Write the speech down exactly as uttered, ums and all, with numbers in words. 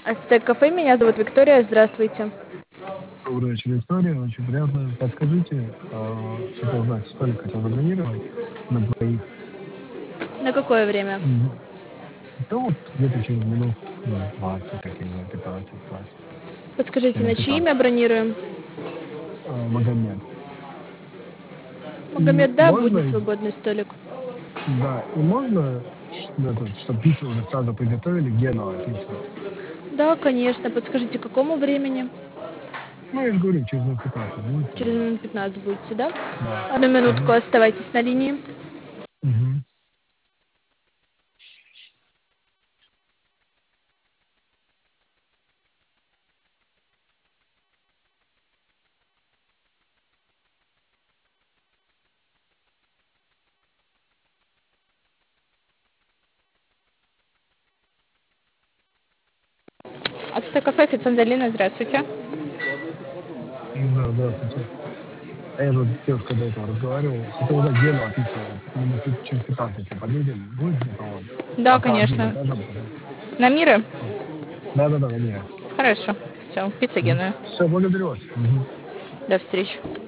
Ацтек кафе, меня зовут Виктория, здравствуйте. Добрый вечер, Виктория. Очень приятно. Подскажите, а, хотел знать, столик хотел забронировать на двоих. На какое время? Мгм. Да вот где-то через минут ну, двадцать, такие, пятнадцать, двадцать. Подскажите, Или на чье имя пятнадцать. бронируем? А, Магомед. И Магомед, да, будет можно, свободный столик. да, и можно, чтобы пиццу уже сразу приготовили, Генуа пиццу. Да, конечно. Подскажите, к какому времени? Ну, я же говорю, через минут пятнадцать будет Через тогда. минут пятнадцать будете, да? Да. Одну минутку, Мгм. оставайтесь на линии. Мгм. Ацтек кафе, официант Алина, здравствуйте. Да, здравствуйте. А я же вот с девушкой до этого разговаривал. Хотел узнать, Генуа пицца, минут пи- через пятнадцать, если подъедем, будет готово? Да, По, по одним конечно. этажам, пожалуйста. На Мира? Да, да, да, на меня. Хорошо. Все, пицца Генуя. Все, благодарю вас. Мгм. До встречи.